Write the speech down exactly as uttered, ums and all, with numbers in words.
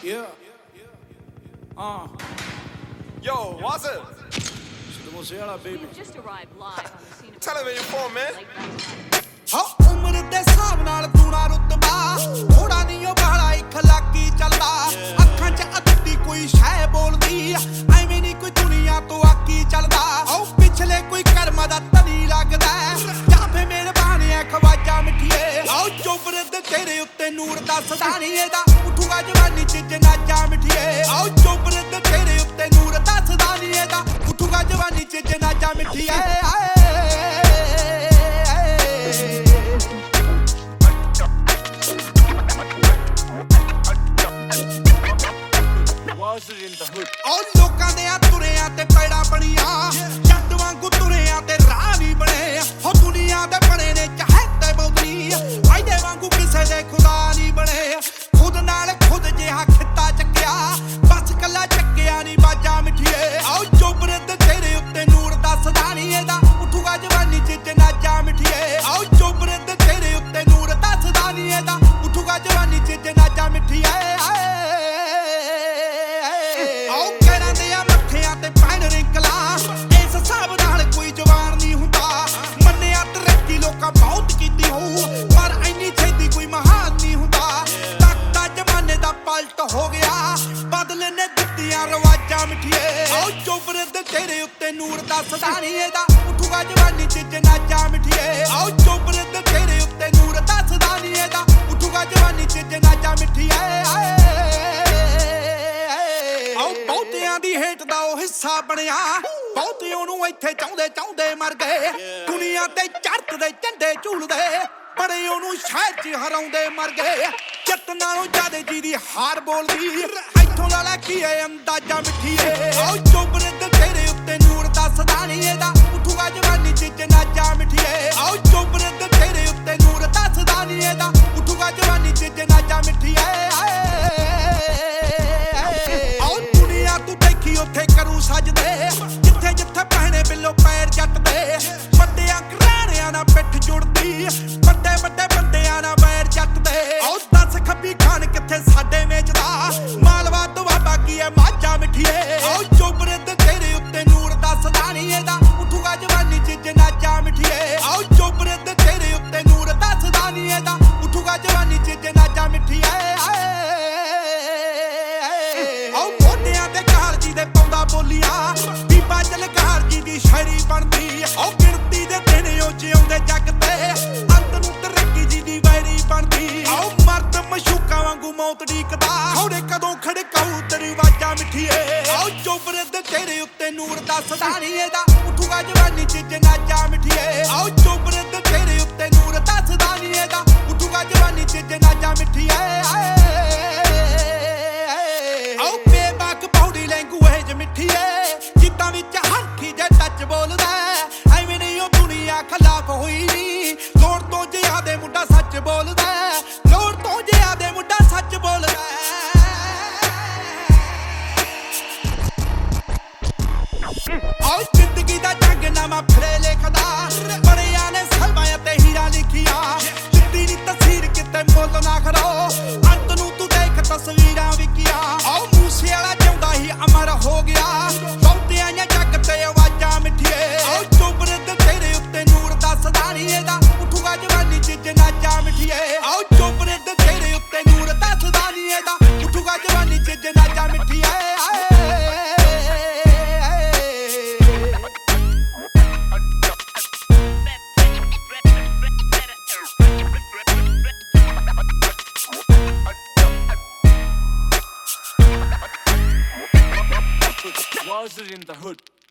Yeah. Uh. Yo, what's up? Mosella, baby. Just arrived live on the scene of Television for man. ਹਾਂ ਉਮਰ ਦੇ ਹਿਸਾਬ ਨਾਲ ਤੂਣਾ ਰੁਤਬਾ ਥੋੜਾ ਨਹੀਂ ਉਹ ਬਾਲਾ ਇੱਕ ਲੱਕੀ ਚੱਲਦਾ ਅੱਖਾਂ 'ਚ ਅੱਧੀ ਕੋਈ ਸ਼ੈ ਬੋਲਦੀ ਐਵੇਂ ਨਹੀਂ ਕੋਈ ਦੁਨੀਆ ਤੋਂ ਆਕੀ ਚੱਲਦਾ ਉਹ ਪਿਛਲੇ ਕੋਈ ਕਰਮ ਦਾ ਤਨੀ ਲੱਗਦਾ ਜਾਂ ਫੇ ਮਿਹਰਬਾਨ ਐ ਖਵਾਜਾ ਮਿੱਠੀਏ ਆਓ ਚੋਬਰ ਦੇ ਤੇਰੇ ਉੱਤੇ ਨੂਰ ਦੱਸਦਾ ਨਹੀਂ ਇਹਦਾ ਉੱਠੂਗਾ ਜਵਾਨੀ 'ਚ ਜਨਾਜਾ ਮਿੱਠੀਏ ਆਓ ਚੋਬਰ ਦੇ ਤੇਰੇ ਉੱਤੇ ਨੂਰ ਦੱਸਦਾ ਨਹੀਂ ਇਹਦਾ ਉੱਠੂਗਾ ਜਵਾਨੀ 'ਚ ਜਨਾਜਾ ਮਿੱਠੀਏ ਉਹ ਲੋਕਾਂ ਦੇ ਆ ਤੁਰਿਆਂ ਤੇ ਪੈੜਾ ਬਣੀਆਂ ਜੱਟ ਵਾਂਗੂ ਤੁਰਿਆਂ ਤੇ ਰਾਹ ਨਹੀਂ ਬਣੇ ਹੋ ਦੁਨੀਆ ਦੇ ਬਣੇ ਨੇ ਚਾਹੇ ਤੇ ਬੌਧੀ ਫਾਇਦੇ ਵਾਂਗੂ ਕਿਸੇ ਦੇ ਖੁਦਾ ਨਹੀਂ ਬਣੇ ਖੁਦ ਨਾਲ ਖੁਦ ਜਿਹਾ ਖਿੱਤਾ ਚੱਕਿਆ ਬਸ ਕੱਲਾ ਚੱਕਿਆ ਨਹੀਂ ਬਾਜਾ ਮਿੱਠੀਏ ਆਓ ਚੋਬਰ ਤੇ ਤੇਰੇ ਉੱਤੇ ਨੂਰ ਦੱਸਦਾ ਨਹੀਂ ਇਹਦਾ ਉੱਠੂਗਾ ਜਵਾਨੀ 'ਚ ਜਨਾਜਾ ਮਿੱਠੀਏ ਆਓ ਚੋਬਰ ਤੇ ਤੇਰੇ ਉੱਤੇ ਨੂਰ ਦੱਸਦਾ ਨਹੀਂ ਇਹਦਾ ਉੱਠੂਗਾ ਜਵਾਨੀ 'ਚ ਜਨਾਜਾ ਮਿੱਠੀਏ ਤੇ ਪੈਣ ਰਿੰਕਲਾ ਇਸ ਹਿਸਾਬ ਨਾਲ ਕੋਈ ਜਵਾਨ ਨਹੀਂ ਹੁੰਦਾ ਮੰਨਿਆ ਤਰੱਕੀ ਲੋਕਾਂ ਬਹੁਤ ਕੀਤੀ ਹੋਊ ਪਰ ਇੰਨੀ ਛੇਤੀ ਕੋਈ ਮਹਾਨ ਨਹੀਂ ਹੁੰਦਾ ਤੱਕਦਾ ਜ਼ਮਾਨੇ ਦਾ ਪਲਟ ਹੋ ਗਿਆ ਬਦਲੇ ਨੇ ਦਿੱਤੀਆਂ ਰਵਾਜਾਂ ਮਿੱਠੀਏ ਆਓ ਚੋਬਰ ਦੇ ਤੇਰੇ ਉੱਤੇ ਨੂਰ ਦੱਸਦਾ ਨਹੀਂ ਇਹਦਾ ਉੱਠੂਗਾ ਜਵਾਨੀ 'ਚ ਜਨਾਜਾ ਮਿੱਠੀਏ ਆਓ ਚੋਬਰ ਦੇ ਤੇਰੇ ਉੱਤੇ ਨੂਰ ਦੱਸਦਾ ਨਹੀਂ ਇਹਦਾ ਉੱਠੂਗਾ ਜਵਾਨੀ 'ਚ ਜਨਾਜਾ ਮਿੱਠੀਏ ਦੀ ਹੇਠ ਦਾ ਉਹ ਹਿੱਸਾ ਬਣਿਆ ਬਹੁਤੇ ਉਹਨੂੰ ਇੱਥੇ ਚਾਹੁੰਦੇ ਚਾਹੁੰਦੇ ਮਰ ਗਏ ਦੁਨੀਆ ਤੇ ਚੜ੍ਹਦੇ ਝੰਡੇ ਝੂਲਦੇ ਬੜੇ ਉਹਨੂੰ ਸ਼ਹਿਰ 'ਚ ਹਰਾਉਂਦੇ ਮਰ ਗਏ ਜੱਟ ਨਾਲੋਂ ਜ਼ਿਆਦਾ ਜਿਹਦੀ ਹਾਰ ਬੋਲਦੀ ਇੱਥੋਂ ਦਾ ਲੈ ਕੀ ਏ ਅੰਦਾਜ਼ਾ ਮਿੱਠੀਏ ਆਓ ਚੋਬਰ ਤੇ ਤੇਰੇ ਉੱਤੇ ਨੂਰ ਦੱਸਦਾ ਨਹੀਂ ਇਹਦਾ ਉੱਠੂਗਾ ਜਵਾਨੀ 'ਚ ਜਨਾਜਾ ਮਿੱਠੀਏ ਆਓ ਚੋਬਰ ਤੇ ਤੇਰੇ ਉੱਤੇ ਨੂਰ ਦੱਸਦਾ ਨਹੀਂ ਇਹਦਾ ਉੱਠੂਗਾ ਜਵਾਨੀ 'ਚ ਜਨਾਜਾ ਮਿੱਠੀਏ ਉੱਥੇ ਕਰੂ ਸਜਦੇ ਜਿੱਥੇ ਜਿੱਥੇ ਪਹਿਣੇ ਬਿੱਲੋ ਪੈਰ ਜੱਟ ਦੇ ਵੱਡਿਆਂ ਘਰਾਣਿਆਂ ਨਾਲ ਪਿੱਠ ਜੁੜਦੀ ਵੱਡੇ ਵੱਡੇ ਬੰਦਿਆਂ ਨਾਲ ਵੈਰ ਜੱਟ ਦੇ ਆਓ ਦੱਸ ਖੱਬੀ ਖਾਨ ਕਿੱਥੇ ਸਾਡੇ ਮੇਜਦਾ ਮਾਲਵਾ ਦੁਆਬਾ ਕੀ ਐ ਮਾਝਾ ਮਿੱਠੀਏ ਆਓ ਚੋਬਰ ਤੇ ਤੇਰੇ ਉੱਤੇ ਨੂਰ ਦੱਸਦਾ ਨਹੀਂ ਇਹਦਾ ਉੱਠੂਗਾ ਜਵਾਨੀ 'ਚ ਜਨਾਜਾ ਮਿੱਠੀਏ ਆਓ ਚੋਬਰ ਤੇ ਤੇਰੇ ਉੱਤੇ ਨੂਰ ਦੱਸਦਾ ਨਹੀਂ ਇਹਦਾ ਉੱਠੂਗਾ ਜਵਾਨੀ 'ਚ ਜਨਾਜਾ ਮਿੱਠੀਏ ਦੇ ਪਾਉਂਦਾ ਬੋਲੀਆਂ ਬੀਬਾ ਜਲਗਾਰ ਜੀ ਦੀ ਸ਼ਾਇਰੀ ਬਣਦੀ ਉਹ ਗਿਣਤੀ ਦੇ ਦਿਨ ਉਹ ਜਿਉਂਦੇ ਜੱਗ ਤੇ ਅੰਤ ਨੂੰ ਤਰੱਕੀ ਜੀ ਦੀ ਵੈਰੀ ਬਣਦੀ ਆਓ ਮਰਦ ਮਸ਼ੂਕਾਂ ਵਾਂਗੂ ਮੌਤ ਢੀਕਦਾ ਖੌੜੇ ਕਦੋਂ ਖੜਕਾਊ ਦਰਵਾਜ਼ਾ ਮਿੱਠੀਏ ਆਓ ਚੋਬਰ ਦੇ ਤੇਰੇ ਉੱਤੇ ਨੂਰ ਦੱਸਦਾ ਨਹੀਂ ਇਹਦਾ ਉੱਠੂਗਾ ਜਵਾਨੀ 'ਚ ਜਨਾਜਾ ਮਿੱਠੀਏ ਆਓ ਚੋਬਰ ਦੇ ਤੇਰੇ ਉੱਤੇ ਨੂਰ ਦੱਸਦਾ ਨਹੀਂ ਇਹਦਾ ਉੱਠੂਗਾ ਜਵਾਨੀ 'ਚ ਜਨਾਜਾ ਮਿੱਠੀਏ ਮਿੱਠੀਏ ਜਿੱਦਾਂ ਵਿੱਚ ਹਲਕੀ ਜੇ ਟੱਚ ਬੋਲਦਾ ਐਵੇਂ ਨਹੀਂ ਉਹ ਦੁਨੀਆ ਖਿਲਾਫ ਹੋਈ ਨੀ ਲੋੜ ਤੋਂ ਜ਼ਿਆਦੇ ਮੁੰਡਾ ਸੱਚ ਬੋਲਦਾ ਲੋੜ ਤੋਂ ਜ਼ਿਆਦੇ ਮੁੰਡਾ ਸੱਚ ਬੋਲਦਾ ਆਓ ਜ਼ਿੰਦਗੀ ਦਾ ਜੰਗ ਨਾਮਾ ਫਿਰੇ ਲਿਖਦਾ ਬੜਿਆਂ ਨੇ ਸਲਮਾਂ ਤੇ ਹੀਰਾ ਲਿਖੀਆਂ ਜਿੱਦੀ ਨੀ ਤਸਵੀਰ ਕਿਤੇ ਮੁੱਲ ਨਾ ਖੜੋ ਅੰਤ ਨੂੰ ਤੂੰ ਦੇਖ ਤਸਵੀਰਾਂ ਵਿਕੀਆਂ ਆਓ ਮੂਸੇ ਵਾਲਾ ਜਿਉਂਦਾ ਹੀ ਅਮਰ ਹੋ ਗਿਆ ਬਹੁਤਿਆਂ ਜੱਗ ਤੇ ਆਵਾਜ਼ਾਂ ਮਿੱਠੀਏ ਆਓ ਚੋਬਰ ਤੇ ਤੇਰੇ ਉੱਤੇ ਨੂਰ ਦੱਸਦਾ ਨਹੀਂ ਇਹਦਾ ਉੱਠੂਗਾ ਜਵਾਨੀ 'ਚ ਜਨਾਜਾ ਮਿੱਠੀਏ ਆਓ ਚੋਬਰ ਤੇ ਤੇਰੇ ਉੱਤੇ ਨੂਰ ਦੱਸਦਾ ਨਹੀਂ ਇਹਦਾ ਉੱਠੂਗਾ ਜਵਾਨੀ 'ਚ ਜਨਾਜਾ ਮਿੱਠੀਏ Was it in the hood?